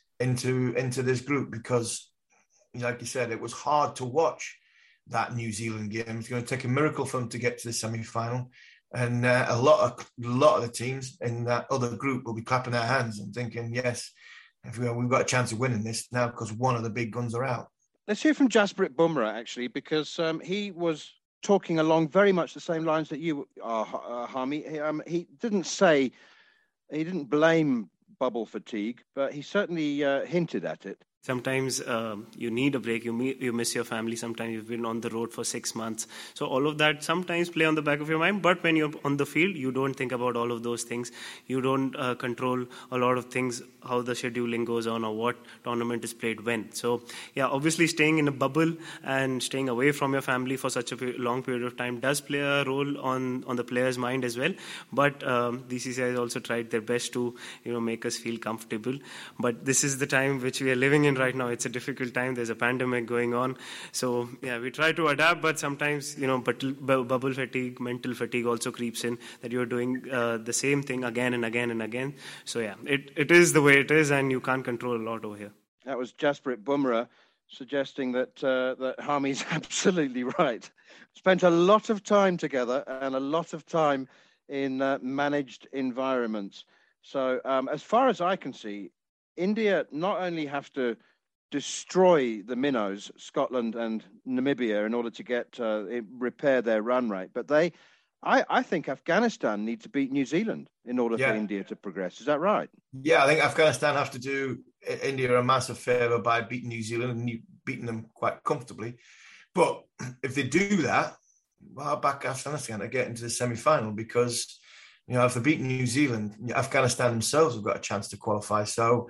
into into this group because, like you said, it was hard to watch that New Zealand game. It's going to take a miracle for them to get to the semi-final, and uh, a lot of a lot of the teams in that other group will be clapping their hands and thinking, "Yes, if we, we've got a chance of winning this now because one of the big guns are out." Let's hear from Jasprit Bumrah actually, because um, he was talking along very much the same lines that you are, uh, Harmy. He, um, he didn't say, he didn't blame bubble fatigue, but he certainly uh, hinted at it. Sometimes um, you need a break, you, me- you miss your family, sometimes you've been on the road for six months. So all of that sometimes play on the back of your mind, but when you're on the field, you don't think about all of those things. You don't uh, control a lot of things, how the scheduling goes on or what tournament is played when. So yeah, obviously staying in a bubble and staying away from your family for such a long period of time does play a role on, on the player's mind as well. But um, B C C I has also tried their best to you know make us feel comfortable. But this is the time which we are living in right now. It's a difficult time. There's a pandemic going on. So, yeah, we try to adapt, but sometimes, you know, but, bu- bubble fatigue, mental fatigue also creeps in, that you're doing uh, the same thing again and again and again. So, yeah, it, it is the way it is, and you can't control a lot over here. That was Jasprit Bumrah suggesting that, uh, that Harmy's absolutely right. Spent a lot of time together and a lot of time in uh, managed environments. So, um, as far as I can see, India not only have to destroy the minnows, Scotland and Namibia, in order to get uh, repair their run rate, but they, I, I think Afghanistan need to beat New Zealand in order yeah. for India to progress. Is that right? Yeah, I think Afghanistan have to do India a massive favour by beating New Zealand and beating them quite comfortably. But if they do that, well, I'll back Afghanistan to get into the semi-final because, you know, if they beat New Zealand, Afghanistan themselves have got a chance to qualify. So,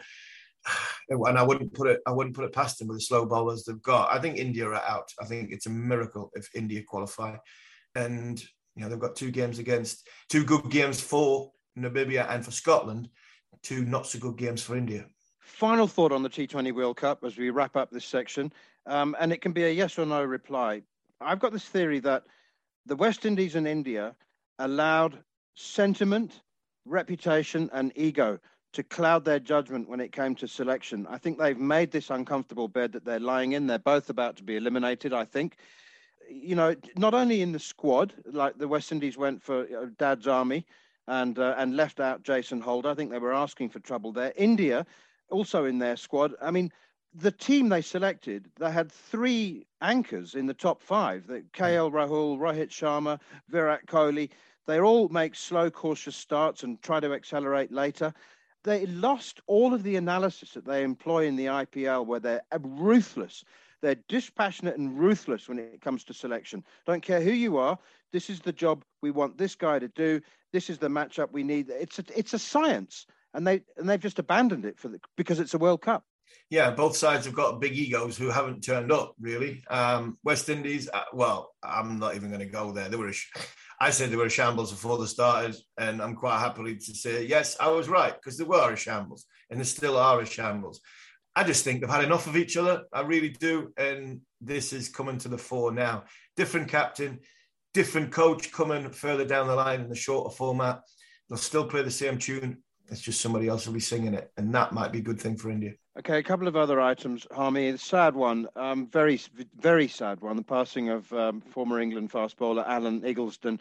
and I wouldn't put it, I wouldn't put it past them with the slow bowlers they've got. I think India are out. I think it's a miracle if India qualify. And, you know, they've got two games against, two good games for Namibia and for Scotland, two not so good games for India. Final thought on the T twenty World Cup as we wrap up this section. Um, and it can be a yes or no reply. I've got this theory that the West Indies and India allowed sentiment, reputation and ego to cloud their judgment when it came to selection. I think they've made this uncomfortable bed that they're lying in. They're both about to be eliminated, I think. You know, not only in the squad, like the West Indies went for you know, Dad's Army and uh, and left out Jason Holder. I think they were asking for trouble there. India, also in their squad. I mean, the team they selected, they had three anchors in the top five. The K L Rahul, Rohit Sharma, Virat Kohli. They all make slow, cautious starts and try to accelerate later. They lost all of the analysis that they employ in the I P L, where they're ruthless. They're dispassionate and ruthless when it comes to selection. Don't care who you are. This is the job we want this guy to do. This is the matchup we need. It's a, it's a science, and they and they've just abandoned it for the, because it's a World Cup. Yeah, both sides have got big egos who haven't turned up, really. Um, West Indies, uh, well, I'm not even going to go there. They were, a sh- I said they were a shambles before they started, and I'm quite happy to say, yes, I was right, because they were a shambles, and they still are a shambles. I just think they've had enough of each other. I really do, and this is coming to the fore now. Different captain, different coach coming further down the line in the shorter format. They'll still play the same tune. It's just somebody else will be singing it, and that might be a good thing for India. Okay, a couple of other items, Harmy. A sad one, um, very, very sad one, the passing of um, former England fast bowler Alan Eggleston.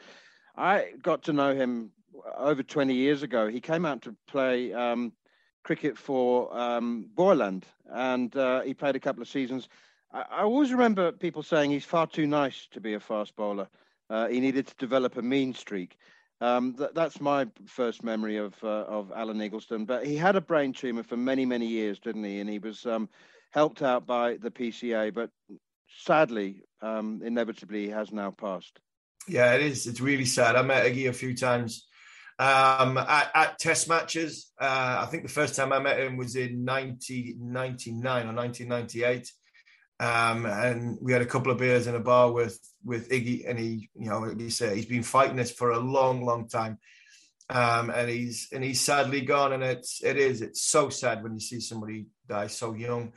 I got to know him over twenty years ago. He came out to play um, cricket for um, Boyland, and uh, he played a couple of seasons. I, I always remember people saying he's far too nice to be a fast bowler. Uh, he needed to develop a mean streak. Um, th- that's my first memory of uh, of Alan Eggleston. But he had a brain tumour for many, many years, didn't he? And he was um, helped out by the P C A. But sadly, um, inevitably, he has now passed. Yeah, it is. It's really sad. I met Iggy a few times um, at, at test matches. Uh, I think the first time I met him was in nineteen ninety-nine or nineteen ninety-eight. Um, and we had a couple of beers in a bar with, with Iggy, and he, you know, like you say, he's been fighting this for a long, long time. Um, and he's, and he's sadly gone. And it's, it is, it's so sad when you see somebody die so young.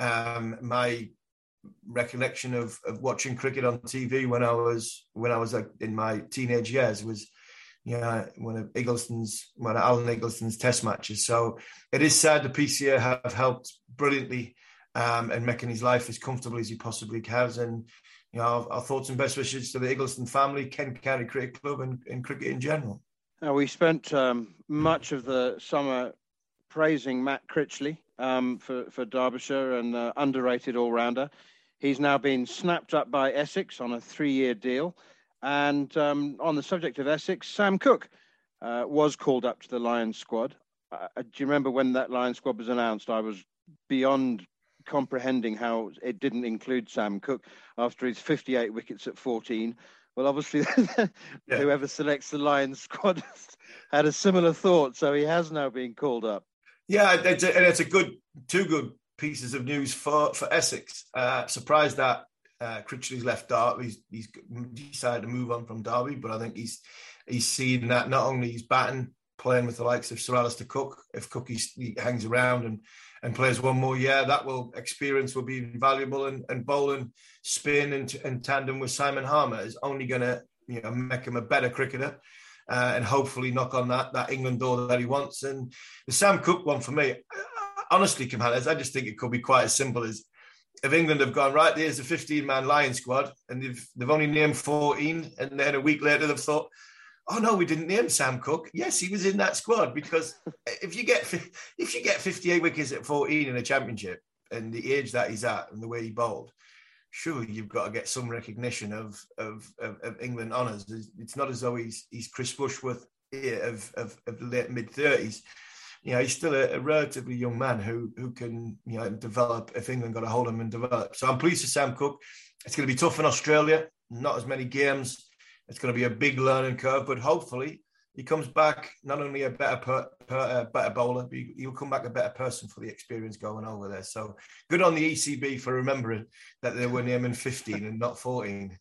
Um, my recollection of, of watching cricket on T V when I was, when I was like in my teenage years was, you know, one of Eggleston's, one of Alan Eggleston's test matches. So it is sad the P C A have helped brilliantly Um, and making his life as comfortable as he possibly has. And, you know, our, our thoughts and best wishes to the Eggleston family, Kent County Cricket Club, and, and cricket in general. Now, we spent um, much of the summer praising Matt Critchley um, for, for Derbyshire, and uh, underrated all-rounder. He's now been snapped up by Essex on a three-year deal. And um, on the subject of Essex, Sam Cook uh, was called up to the Lions squad. Uh, do you remember when that Lions squad was announced? I was beyond comprehending how it didn't include Sam Cook after his fifty-eight wickets at fourteen. Well, obviously, yeah. Whoever selects the Lions squad had a similar thought, so he has now been called up. Yeah, it's a, and it's a good, two good pieces of news for, for Essex. Uh, surprised that uh, Critchley's left Derby. He's, he's decided to move on from Derby, but I think he's he's seen that not only he's batting, playing with the likes of Sir Alistair Cook, if Cook he, he hangs around and and plays one more year, that will experience will be invaluable. And, and bowling spin in, in tandem with Simon Harmer is only going to, you know, make him a better cricketer uh, and hopefully knock on that that England door that he wants. And the Sam Cook one for me, honestly, Kim Hanners, I just think it could be quite as simple as if England have gone, right, there's a fifteen-man Lion squad, and they've, they've only named fourteen, and then a week later they've thought, oh no, we didn't name Sam Cook. Yes, he was in that squad, because if you get if you get fifty-eight wickets at fourteen in a championship, and the age that he's at and the way he bowled, surely you've got to get some recognition of of, of, of England honours. It's not as though he's he's Chris Bushworth of of, of the late mid thirties. You know, he's still a, a relatively young man who who can, you know, develop if England got a hold of him and develop. So I'm pleased for Sam Cook. It's going to be tough in Australia. Not as many games. It's going to be a big learning curve, but hopefully he comes back not only a better per, per, uh, better bowler, but he'll come back a better person for the experience going over there. So good on the E C B for remembering that they were naming fifteen and not fourteen.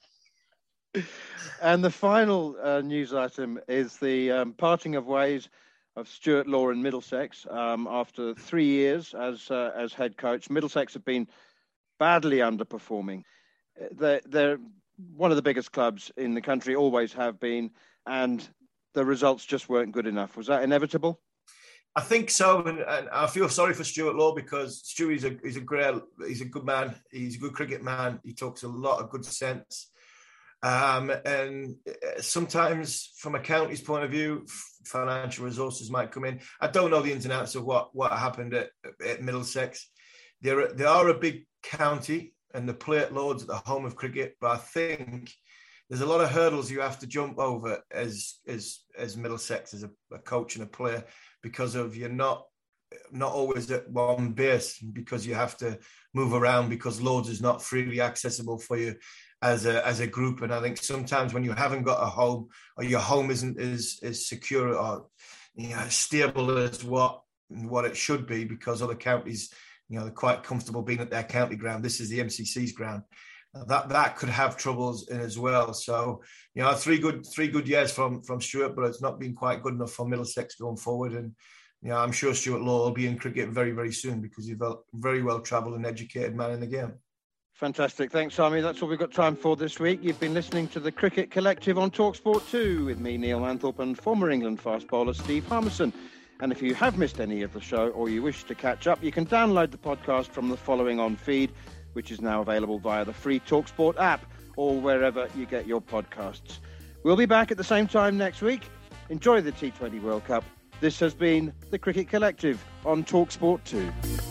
And the final uh, news item is the um, parting of ways of Stuart Law in Middlesex um, after three years as uh, as head coach. Middlesex have been badly underperforming. They're, they're one of the biggest clubs in the country, always have been, and the results just weren't good enough. Was that inevitable? I think so, and, and I feel sorry for Stuart Law, because Stuart's a he's a great, he's a good man. He's a good cricket man. He talks a lot of good sense. Um, and sometimes, from a county's point of view, financial resources might come in. I don't know the ins and outs of what, what happened at, at Middlesex. They're, they are a big county, and the play at Lords at the home of cricket, but I think there's a lot of hurdles you have to jump over as as as Middlesex, as a, a coach and a player, because of you're not not always at one base, because you have to move around, because Lords is not freely accessible for you as a as a group. And I think sometimes when you haven't got a home, or your home isn't as as secure or, you know, stable as what what it should be, because other counties You know, they're quite comfortable being at their county ground. This is the M C C's ground. Uh, that that could have troubles in as well. So, you know, three good three good years from from Stuart, but it's not been quite good enough for Middlesex going forward. And you know, I'm sure Stuart Law will be in cricket very, very soon because he's a very well-travelled and educated man in the game. Fantastic. Thanks, Sami. That's all we've got time for this week. You've been listening to the Cricket Collective on TalkSport two with me, Neil Manthorpe, and former England fast bowler Steve Harmison. And if you have missed any of the show or you wish to catch up, you can download the podcast from the following on feed, which is now available via the free TalkSport app or wherever you get your podcasts. We'll be back at the same time next week. Enjoy the T twenty World Cup. This has been the Cricket Collective on TalkSport two.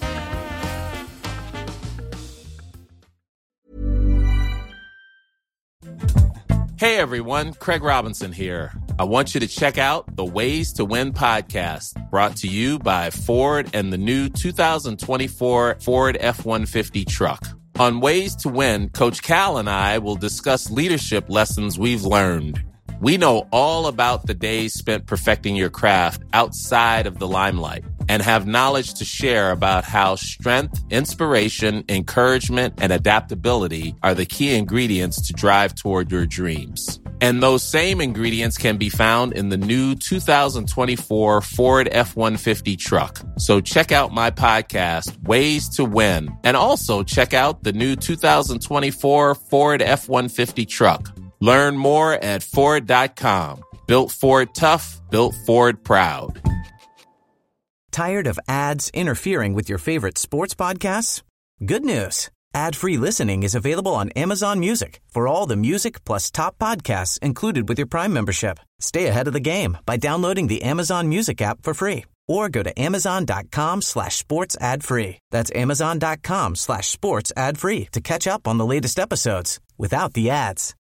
Hey everyone, Craig Robinson here. I want you to check out the Ways to Win podcast, brought to you by Ford and the new two thousand twenty-four Ford F one fifty truck. On Ways to Win, Coach Cal and I will discuss leadership lessons we've learned. We know all about the days spent perfecting your craft outside of the limelight and have knowledge to share about how strength, inspiration, encouragement, and adaptability are the key ingredients to drive toward your dreams. And those same ingredients can be found in the new two thousand twenty-four Ford F one fifty truck. So check out my podcast, Ways to Win, and also check out the new two thousand twenty-four Ford F one fifty truck. Learn more at Ford dot com. Built Ford tough, built Ford proud. Tired of ads interfering with your favorite sports podcasts? Good news. Ad-free listening is available on Amazon Music for all the music plus top podcasts included with your Prime membership. Stay ahead of the game by downloading the Amazon Music app for free or go to amazon.com slash sports ad free. That's amazon.com slash sports ad free to catch up on the latest episodes without the ads.